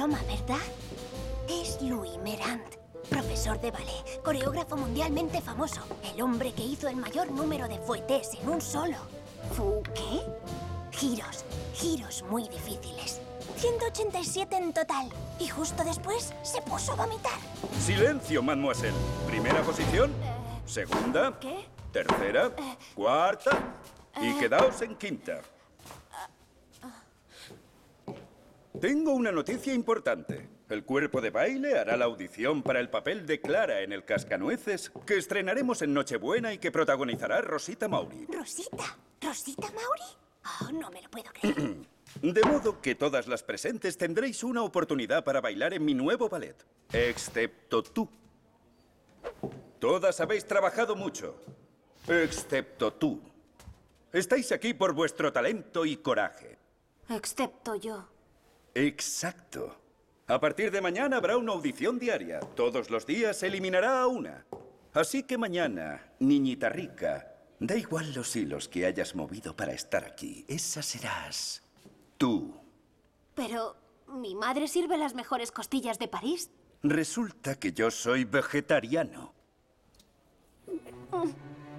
broma, ¿verdad? Es Louis Merand, profesor de ballet, coreógrafo mundialmente famoso. El hombre que hizo el mayor número de fouetés en un solo. ¿Qué? Giros muy difíciles. 187 en total. Y justo después se puso a vomitar. Silencio, mademoiselle. Primera posición, segunda, ¿Qué? tercera, cuarta y quedaos en quinta. Tengo una noticia importante. El cuerpo de baile hará la audición para el papel de Clara en El Cascanueces, que estrenaremos en Nochebuena y que protagonizará Rosita Maury. ¿Rosita? ¿Rosita Maury? Oh, no me lo puedo creer. De modo que todas las presentes tendréis una oportunidad para bailar en mi nuevo ballet. Excepto tú. Todas habéis trabajado mucho. Excepto tú. Estáis aquí por vuestro talento y coraje. Excepto yo. Exacto. A partir de mañana habrá una audición diaria. Todos los días se eliminará a una. Así que mañana, niñita rica, da igual los hilos que hayas movido para estar aquí. Esa serás tú. Pero mi madre sirve las mejores costillas de París. Resulta que yo soy vegetariano.